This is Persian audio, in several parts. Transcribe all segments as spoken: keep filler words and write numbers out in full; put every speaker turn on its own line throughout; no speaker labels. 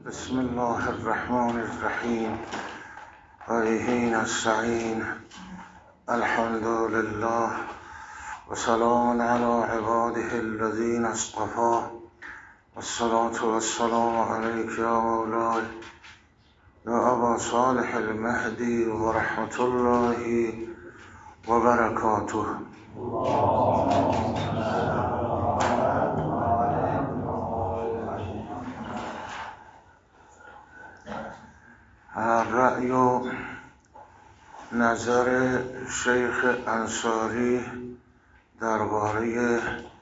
بسم الله الرحمن الرحیم و به نستعین. الحمد لله و سلام علی عباده الذین اصطفی والصلاة والسلام علیک یا مولاي یا ابا صالح المهدی و رحمت الله و برکاته. رأی و نظر شیخ انصاری درباره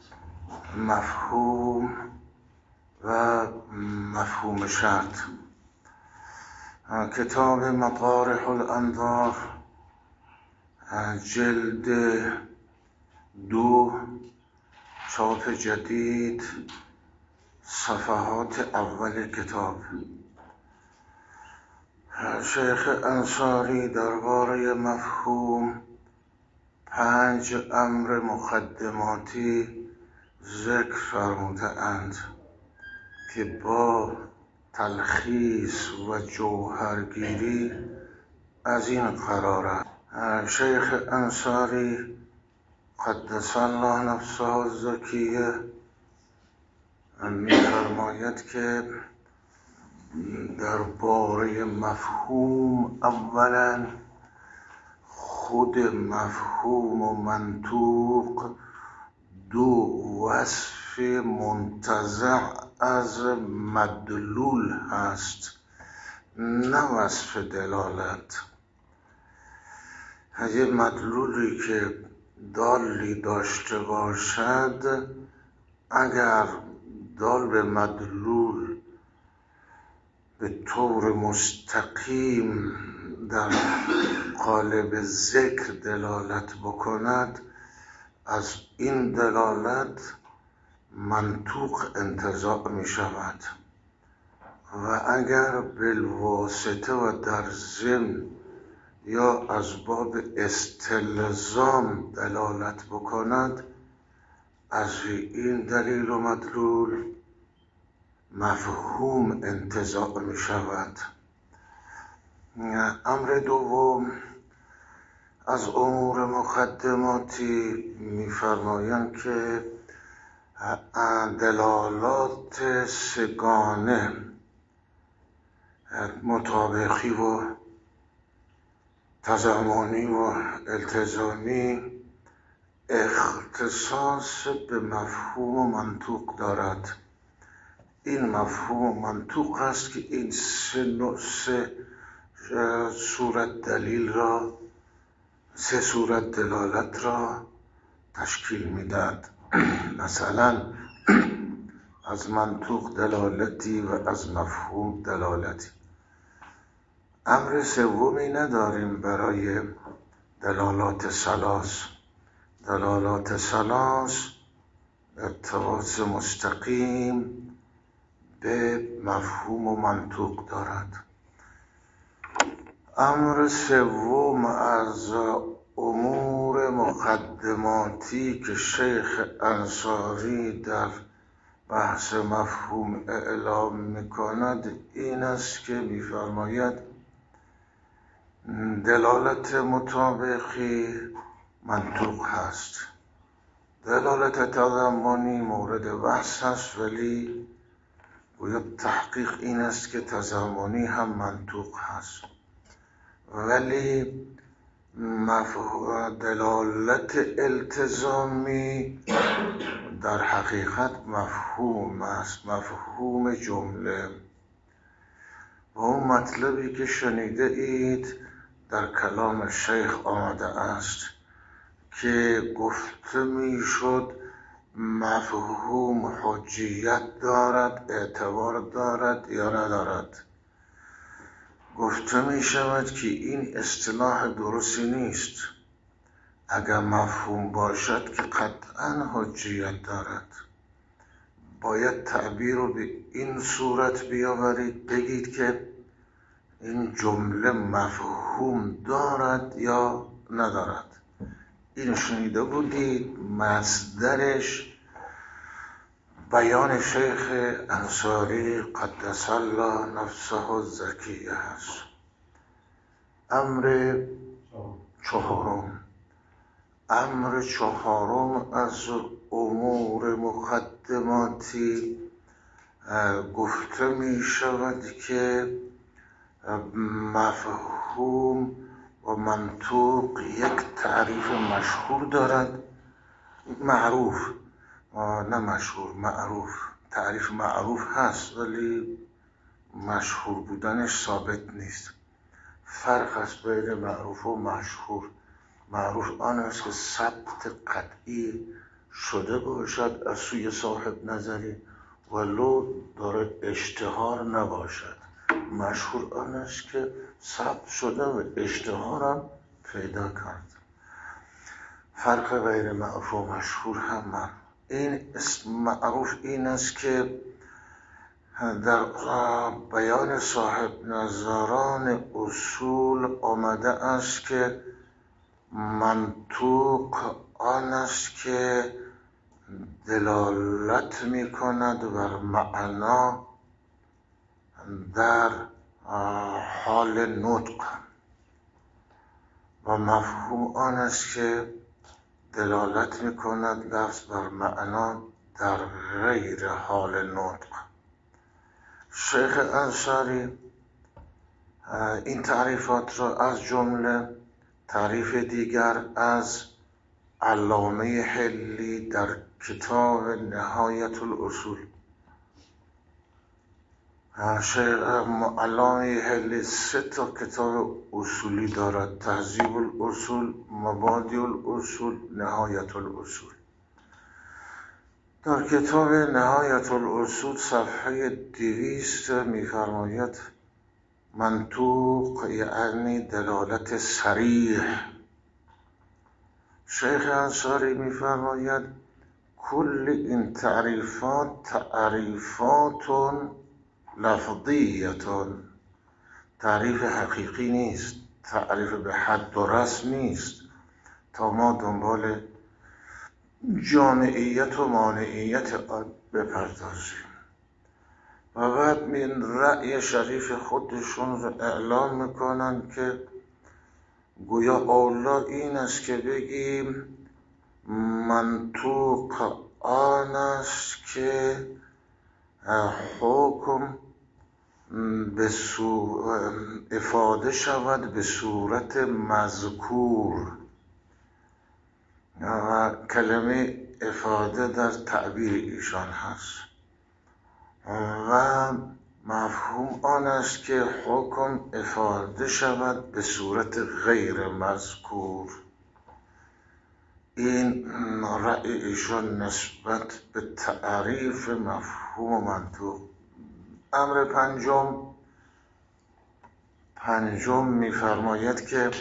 مفهوم و مفهوم شرط. کتاب مطارح الانظار جلد دو چاپ جدید صفحات اول کتاب. شیخ انصاری درباره مفهوم پنج امر مقدماتی ذکر فرموده اند که با تلخیص و جوهرگیری از این قرار است. شیخ انصاری قدس الله نفسه الزکیه می‌فرماید که درباره مفهوم اولا خود مفهوم و منطوق دو وصف منتزع از مدلول هست، نه وصف دلالت. اگه مدلولی که دالی داشته باشد، اگر دال به مدلول به طور مستقیم در قالب ذکر دلالت بکند، از این دلالت منطوق انتزاع می شود و اگر بالواسطه و در ضمن یا از باب استلزام دلالت بکند، از این دلیل و مدلول مفهوم انتزاع می شود. امر دوم از امور مقدماتی می فرمایند که دلالات سگانه مطابقی و تضمنی و التزامی اختصاص به مفهوم و منطوق دارد. این مفهوم و منطوق است که این سه سه صورت دلیل را سه صورت دلالت را تشکیل میداد. مثلا از منطوق دلالتی و از مفهوم دلالتی. امر سومی نداریم برای دلالات ثلاث. دلالات ثلاث ارتباط مستقیم به مفهوم و منطوق دارد. امر سوم از امور مقدماتی که شیخ انصاری در بحث مفهوم اعلام میکند این است که میفرماید دلالت مطابقی منطوق هست، دلالت تضمنی مورد بحث هست، ولی باید تحقیق این است که تضمنی هم منطوق هست. ولی دلالت التزامی در حقیقت مفهوم است، مفهوم جمله. و اون مطلبی که شنیده اید در کلام شیخ آمده است که گفته می شد مفهوم حجیت دارد، اعتبار دارد یا ندارد. گفته می شود که این اصطلاح درستی نیست. اگر مفهوم باشد که قطعا حجیت دارد. باید تعبیر رو به این صورت بیاورید، بگید که این جمله مفهوم دارد یا ندارد. این شنیده بودید مصدرش بیان شیخ انصاری قدس الله نفسه الزکیه هست. امر چهارم امر چهارم از امور مقدماتی گفته می شود که مفهوم و منطوق یک تعریف مشهور دارد، معروف نه مشهور، معروف. تعریف معروف هست ولی مشهور بودنش ثابت نیست. فرق است بین معروف و مشهور. معروف آن است که ثبت قطعی شده باشد از سوی صاحب نظری ولو داره اشتهار نباشد. مشهور آن است که ثبت شده و اشتهارم پیدا کرد. فرق بین معروف و مشهور هم من. این اسم معروف این است که در بیان صاحب نظران اصول آمده است که منطوق آن است که دلالت می کند بر معنا در حال نطق و مفهوم آن است که دلالت می کند لفظ بر معنا در غیر حال نطق. شیخ انصاری این تعریفات را از جمله تعریف دیگر از علامه حلی در کتاب نهایت الاصول. شیخ علامه حلی سه تا کتاب اصولی دارد: تهذیب الاصول، مبادئ الاصول، نهایت الاصول. در کتاب نهایت الاصول صفحه دویست می‌فرماید منطوق یعنی دلالت صریح. شیخ انصاری می‌فرماید کل این تعریفات تعریفات لفظیتون، تعریف حقیقی نیست، تعریف به حد و رسم نیست تا ما دنبال جامعیت و مانعیت آن بپردازیم. و بعد من رأی شریف خودشون رو اعلام میکنن که گویا اولا این است که بگیم منطوق آن است که حکم به افاده شود به صورت مذکور. و کلمه افاده در تعبیر ایشان هست و مفهوم آن است که حکم افاده شود به صورت غیر مذکور. این رأی ایشان نسبت به تعریف مفهوم و منطوق. امر پنجم پنجم می‌فرماید که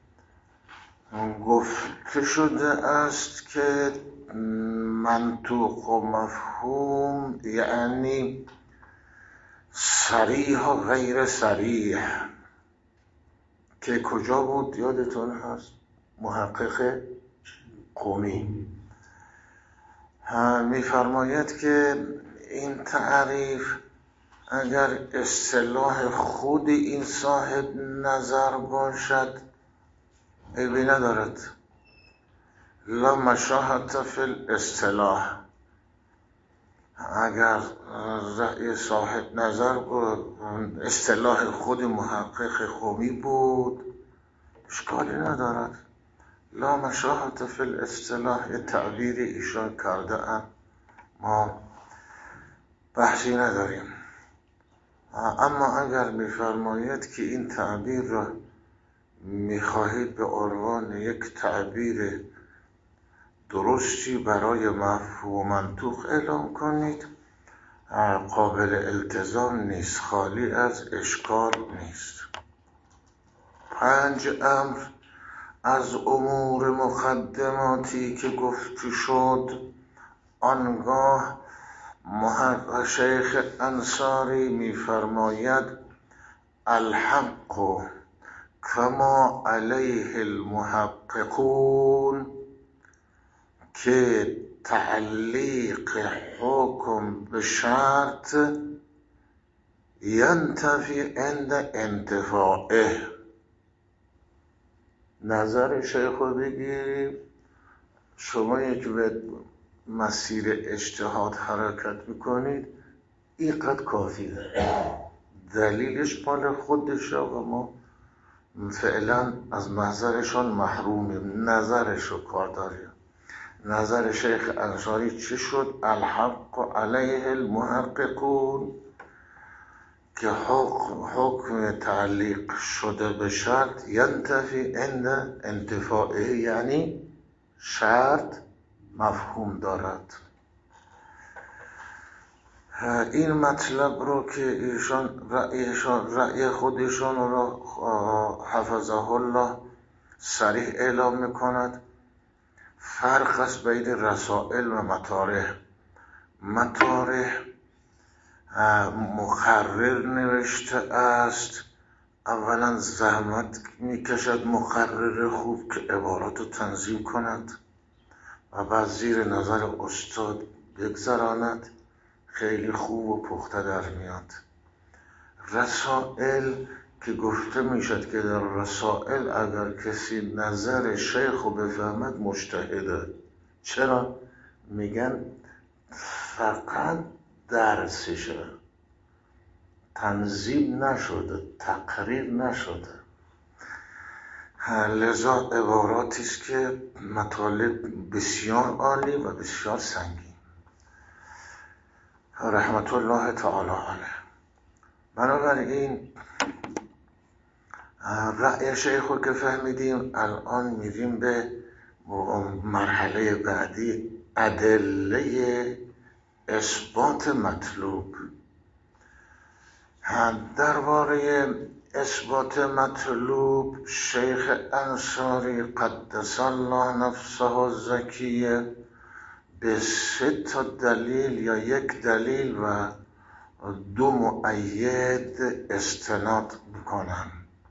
گفته شده است که منطوق و مفهوم یعنی صریح و غیر صریح، که کجا بود یادتون هست؟ محقق قمی می‌فرماید که این تعریف اگر اصطلاح خود این صاحب نظر باشد عیبی ندارد، لا مشاهد فی الاصطلاح. اگر رأی صاحب نظر بود اصطلاح خود محقق قمی بود اشکالی ندارد. لا مشاهد فی الاصطلاح یه تعبیر ایشان کرده ام، ما بحثی نداریم. اما اگر می‌فرماید که این تعبیر را می‌خواهید به عنوان یک تعبیر درستی برای مفهوم و منطوق اعلام کنید، قابل التزام نیست، خالی از اشکال نیست. پنج امر از امور مقدماتی که گفته شد، آنگاه محقق شیخ انصاری می‌فرماید الحق کما علیه المحققون، که تعلیق حکم به شرط ینتفی عند انتفاعه. نظر شیخ رو بگیریم، شما یک به مسیر اجتهاد حرکت میکنید، اینقدر کافی داره، دلیلش مال خودشه و ما فعلا از نظرشان محرومیم، نظرش رو کار داریم. نظر شیخ انصاری چی شد؟ الحق علیه المحققون، که حکم, حکم تعلیق شده به شرط ینتفی عند انتفاعه، یعنی شرط مفهوم دارد. این مطلب رو که ایشان رأیشان رأی خودشان را حفظه الله صریح اعلام میکند. فرق است بین رسائل و مطارح. مطارح مقرر نوشته است، اولا زحمت میکشد مقرر خوب که عبارات رو تنظیم کند و بعد زیر نظر استاد بگذراند، خیلی خوب و پخته در میاد. رسائل که گفته میشد که در رسائل اگر کسی نظر شیخ رو بفهمد مجتهده. چرا؟ میگن فقط درسشه، تنظیم نشده، تقریر نشده. لذا عباراتی است که مطالب بسیار عالی و بسیار سنگین، رحمت الله تعالی علیه. بنابراین رأی شیخ رو که فهمیدیم، الان میریم به مرحله بعدی، ادله اثبات مطلوب. درباره اثبات مطلوب شیخ انصاری قدس الله نفسه الزکیه به سه تا دلیل یا یک دلیل و دو مؤید استناد میکنن.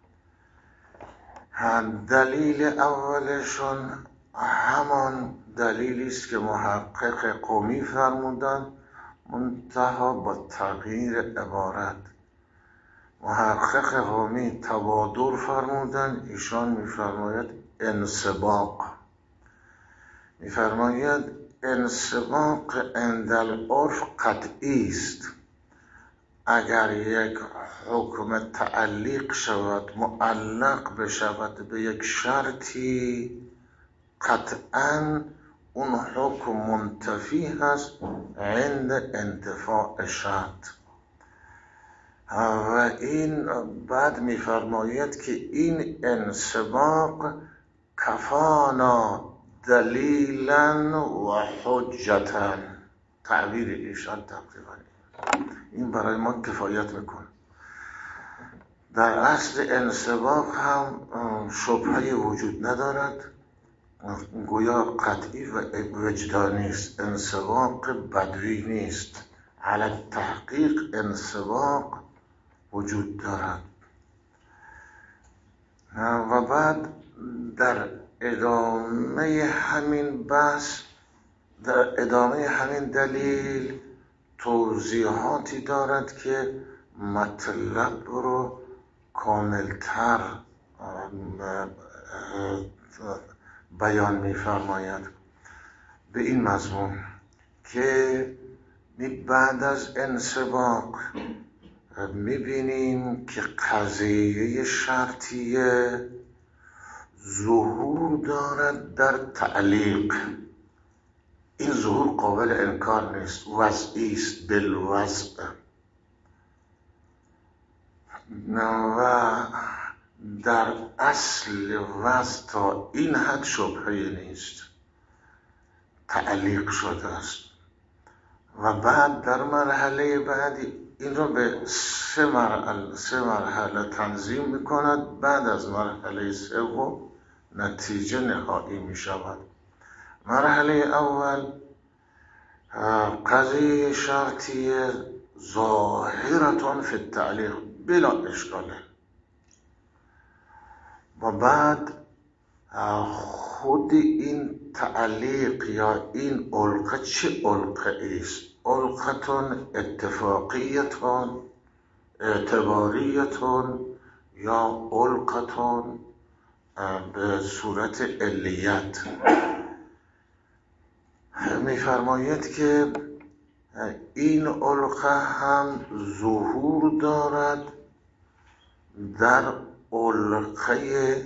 دلیل اولشون همان دلیلی است که محقق قمی فرمودن، منتها با تغییر عبارت. محقق قمی تبادر فرمودن، ایشان میفرماید انسباق. میفرماید انسباق عند العرف قطعی است. اگر یک حکم تعلیق شود، معلق بشود به یک شرطی، قطعاً اون حکم منتفی هست عند انتفاع شرط. و این بعد میفرماید که این انسباق کفانا دلیلا و حجتا. تعبیر ایشان تقریبا این برای ما کفایت میکنه. در اصل انسباق هم شبهه‌ای وجود ندارد، گویا قطعی و وجدانی است، انسباق بدوی نیست. علی تحقیق انسباق وجود دارد. و بعد در ادامه همین بحث، در ادامه همین دلیل توضیحاتی دارد که مطلب رو کاملتر بیان می‌فرماید به این مضمون که بعد از انسباق می‌بینیم که قضیه شرطیه ظهور دارد در تعلیق. این ظهور قابل انکار نیست، وضعی است، بالوضع. و در اصل وضع تا این حد شبهه‌ای نیست، تعلیق شده است. و بعد در مرحله بعدی این رو به سه مرحله, سه مرحله تنظیم میکند. بعد از مرحله سوم نتیجه نهایی میشود. مرحله اول قضیه شرطی ظاهرتون فی التعلیق بلا اشکاله. و بعد خود این تعلیق یا این علقه چه علقه است؟ علقتون اتفاقیتون اعتباریتون یا علقتون به صورت علیت. میفرماید که این علقه هم ظهور دارد در علقه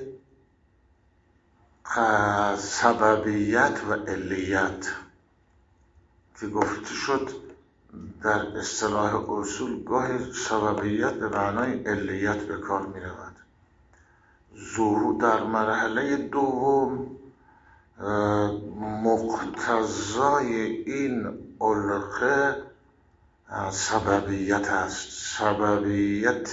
سببیت و علیت که گفته شد در اصطلاح اصول گاهی سببیت به معنای علیت به کار می رود. ظهور در مرحله دوم مقتضای این علقه سببیت است، سببیت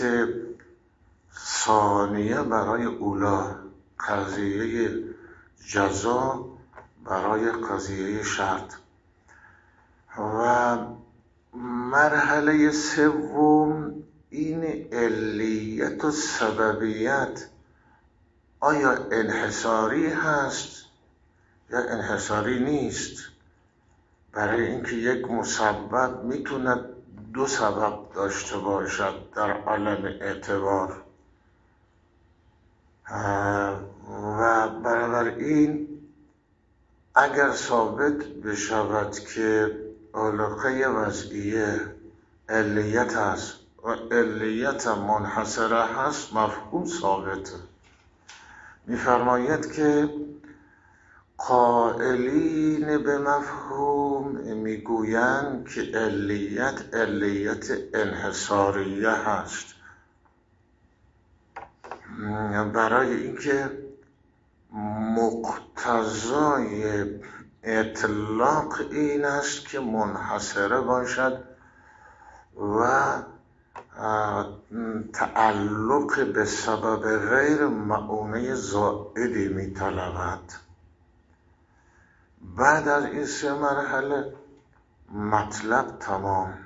ثانیه برای اولا، قضیه جزا برای قضیه شرط. و مرحله سوم این علیت و سببیت آیا انحصاری هست یا انحصاری نیست؟ برای اینکه یک مسبب میتونه دو سبب داشته باشد در عالم اعتبار و بنابراین اگر ثابت بشود که علقه وضعیه علیت هست و علیت منحصره هست، مفهوم ثابته. میفرماید که قائلین به مفهوم میگویند که علیت علیت انحصاریه هست، برای اینکه مقتضای اطلاق این است که منحصره باشد و تعلق به سبب غیر مؤونه زائدی می طلبد. بعد از این سه مرحله مطلب تمام.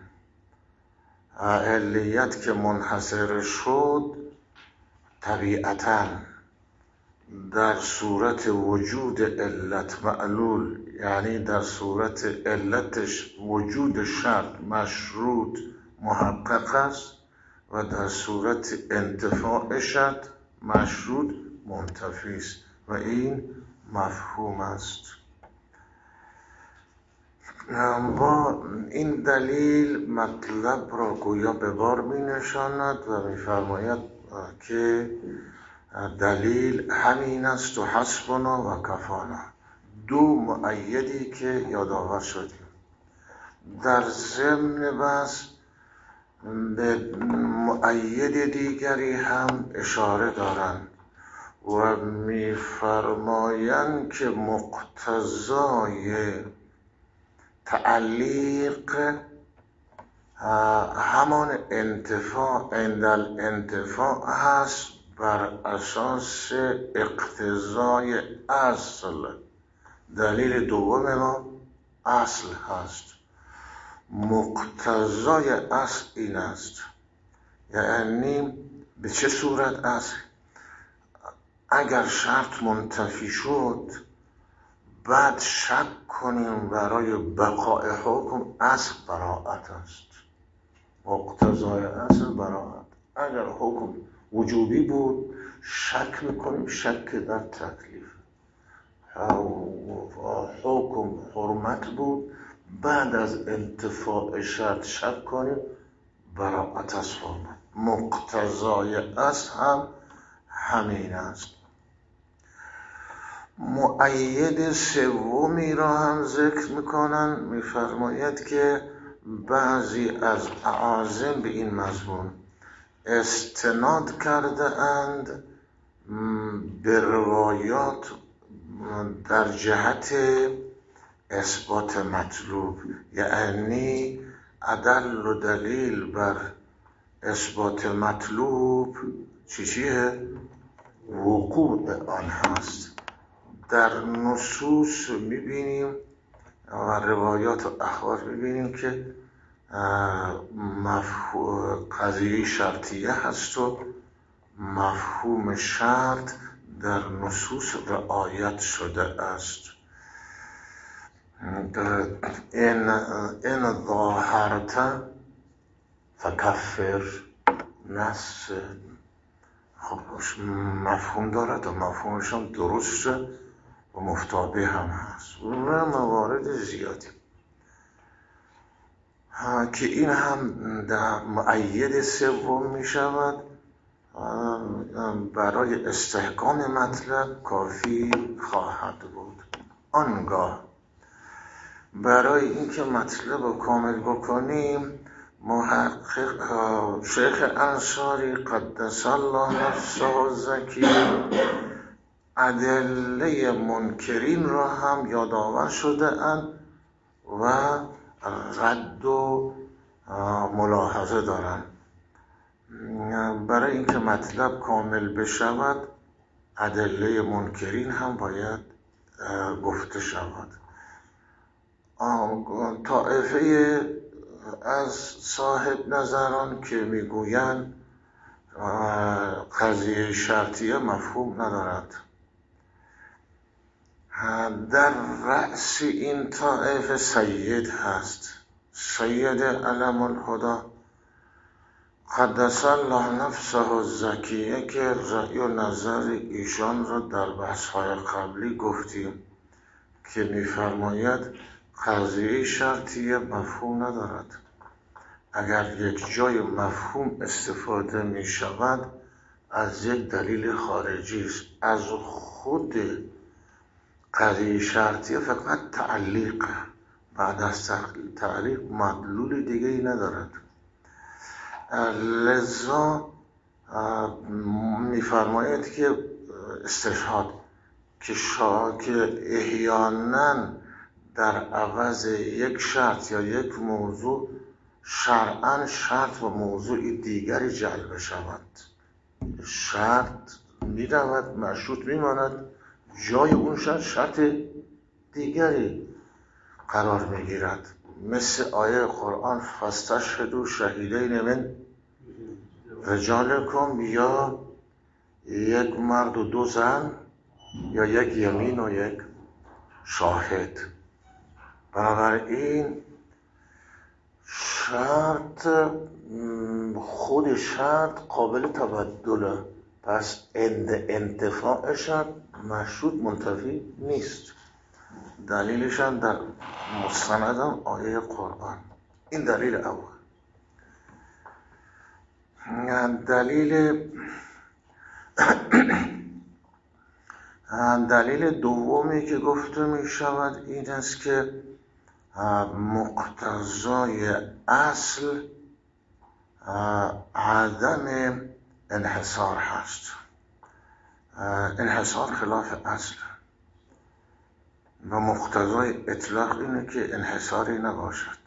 علیت که منحصر شد طبیعتاً در صورت وجود علت معلول، یعنی در صورت علتش وجود شرط مشروط محقق است و در صورت انتفاع شرط مشروط منتفی است و این مفهوم است. با این دلیل مطلب را گویا به بار می نشاند و می فرماید که دلیل همین است و حسبنا و کفانا، دو مؤیدی که یادآور شدیم. در ضمن بحث به مؤید دیگری هم اشاره دارند و می‌فرمایند که مقتضای تعلیق همان انتفاع عند الانتفاع هست بر اساس اقتضای اصل. دلیل دوم ما اصل هست. مقتضای اصل این است، یعنی به چه صورت است؟ اگر شرط منتفی شد بعد شک کنیم برای بقای حکم، اصل براءت است. مقتضای اصل براءت. اگر حکم وجوبی بود شک میکنیم شک در تکلیف. حکم حرمت بود بعد از انتفاع شرط شک کنیم براءت از حرمت. مقتضای اصل هم همین است. مؤید سومی را هم ذکر میکنن، میفرماید که بعضی از اعاظم به این مضمون استناد کرده اند به روایات در جهت اثبات مطلوب، یعنی ادل و دلیل بر اثبات مطلوب چی چیه؟ وقوع آن هست. در نصوص میبینیم و روایات و اخبار میبینیم که مفهوم قضیه شرطیه هست و مفهوم شرط در نصوص رعایت شده است. این این ظاهرت فکفر نص خب مفهوم دارد و مفهومش هم درسته و مفتابه هم هست و موارد زیادی که این هم در مؤید سوم می شود. برای استحکام مطلب کافی خواهد بود. آنگاه برای اینکه مطلب رو کامل بکنیم محقق شیخ انصاری قدس الله نفسه زکی ادله منکرین را هم یادآور شده اند و رد و ملاحظه دارند. برای اینکه مطلب کامل بشود ادله منکرین هم باید گفته شود. طائفه از صاحب نظران که میگویند قضیه شرطیه مفهوم ندارد، در رأس این طائفه سید هست، سید علم الهدی قدس الله نفسه زکیه که رأی و نظر ایشان را در بحث‌های قبلی گفتیم که می‌فرماید قضیه شرطیه مفهوم ندارد. اگر یک جای مفهوم استفاده می شود از یک دلیل خارجی است، از خود قضیه شرطیه فقط تعلیق، بعد از تعلیق مدلول دیگه ای ندارد. لذا می فرماید که استشهاد که شا که احیانا در عوض یک شرط یا یک موضوع شرعاً شرط و موضوع دیگری جلب شود، شرط می رود مشروط می ماند، جای اون شرط شرط دیگری قرار می گیرد، مثل آیه قرآن فاستشهدوا شهیدین من رجالکم، یا یک مرد و دو زن، یا یک یمین و یک شاهد. بنابراین شرط خود شرط قابل تبدله، پس انتفاع شرط مشروط منتفی نیست. دلیلش هم در مستندم آیه قرآن. این دلیل اول. دلیل دلیل دومی که گفته می شود این است که مقتضای اصل عدم انحصار هست. انحصار خلاف اصل و مقتضای اطلاق اینه که انحصاری نباشد.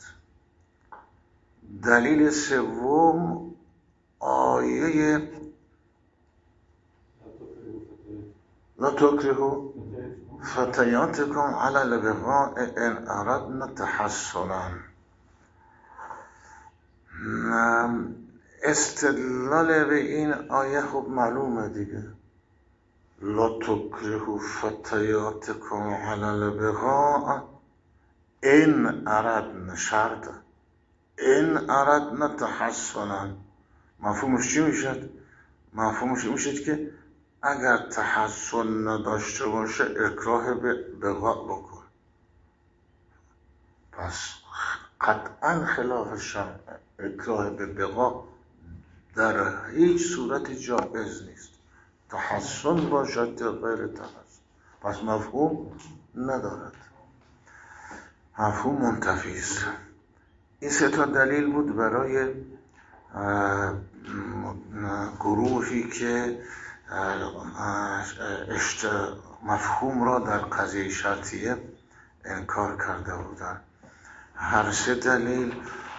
دلیل سوم آیه لا تکرهوا فتياتكم على البغاء ان اردنا تحصنا. استدلال به این آیه خب معلومه دیگه، لا تکرهوا فتياتكم على البغاء ان اردنا، شرط ان اردنا تحصنا. مفهومش چی میشد؟ مفهومش میشد که اگر تحصن نداشته باشه اکراه به بغاء بکن، پس قطعا خلاف شرع اکراه به بغاء در هیچ صورت جایز نیست، تحصن باشد یا غیر تحصن، پس مفهوم ندارد، مفهوم منتفی است. این سه تا دلیل بود برای گروهی که مفهوم را در قضیه شرطیه انکار کرده بودند. هر سه دلیل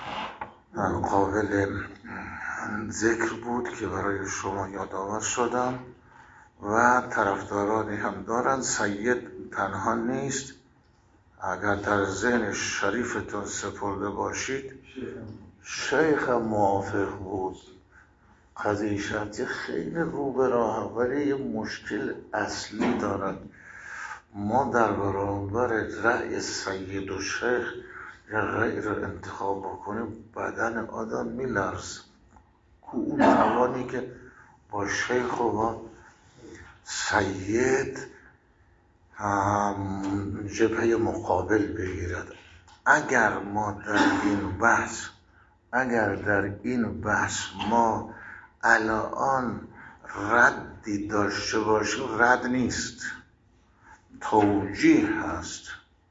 قابل ذکر بود که برای شما یادآور شدم و طرفدارانی هم دارند. سید تنها نیست، اگر در ذهن شریفتون سپرده باشید شیخ موافق بود قضیه شرطی خیلی رو به راه، ولی یه مشکل اصلی دارد. ما در برابر رأی سید و شیخ یا رأی رو انتخاب بکنیم بدن آدم میلرزه. اون توانی که با شیخ و با سید جبهه مقابل بگیرد. اگر ما در این بحث اگر در این بحث ما الان ردی داشته باشیم، رد نیست، توجیه هست.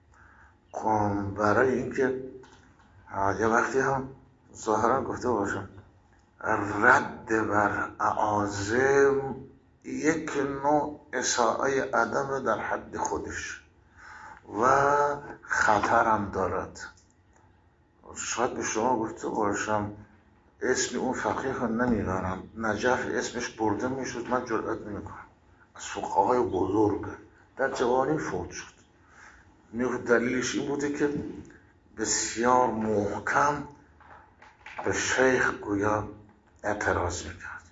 برای اینکه یه وقتی هم ظاهرا گفته باشم رد بر اعاظم یک نوع اساءه ادب در حد خودش و خطرم دارد. شاید به شما گفته باشم اسم اون فقیه رو نمیبرم، نجف اسمش برده میشد، من جرئت نمیکنم، از فقهای بزرگ در جوانی فوت شد. میگفت دلیلش این بوده که بسیار محکم به شیخ گویا اعتراض میکرد.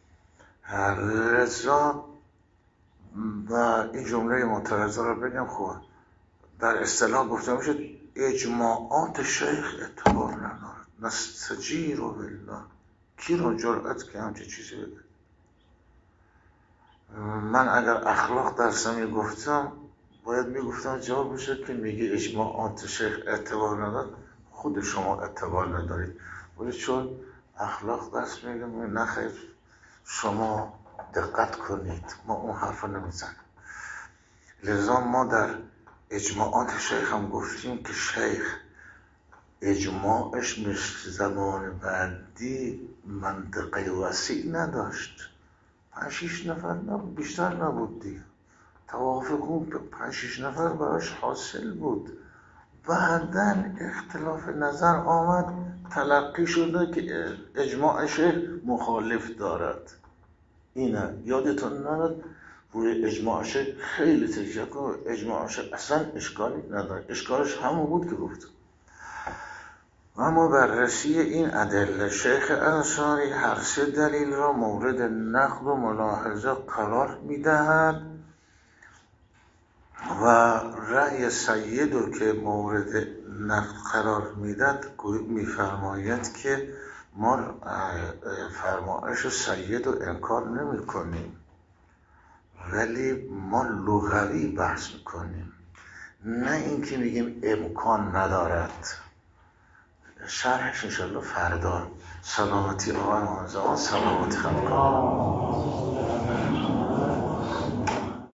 لذا و این جمله معترضه رو بگم خوب در اصطلاح گفته میشه اجماعات شیخ اعتبار ندارد. نستجیر بالله، کی رو جرأت که همچه چیزی بگه؟ من اگر اخلاق درس میگفتم باید میگفتم جواب بشه که میگه اجماعات شیخ اعتبار ندارد، خود شما اعتبار ندارید. ولی چون اخلاق درس میگم، نه خیر شما دقت کنید، ما اون حرف رو نمیزنیم. لذا ما در اجماعات شیخ هم گفتیم که شیخ اجماعش مثل زمان بعدی منطقه وسیع نداشت، پنج شیش نفر نبود، بیشتر نبود دیگه. توافق اون پنج شیش نفر براش حاصل بود. بعداً اختلاف نظر آمد، تلقی شده که اجماع شیخ مخالف دارد. اینه یادتون نرد روی اجماع شیخ خیلی تکیه کن. اجماع شیخ اصلا اشکالی نداره، اشکالش همون بود که گفتم. اما بررسی این ادله، شیخ انصاری هر سه دلیل را مورد نقد و ملاحظه قرار میدهد و رأی سید رو که مورد نقد قرار میدهد میفرماید که ما فرمایش سید رو انکار نمی کنیم، ولی ما لغوی بحث میکنیم، نه اینکه میگیم امکان ندارد. شرحش انشالله فردا. سلامتی آقای محمد، سلامتی خلقان.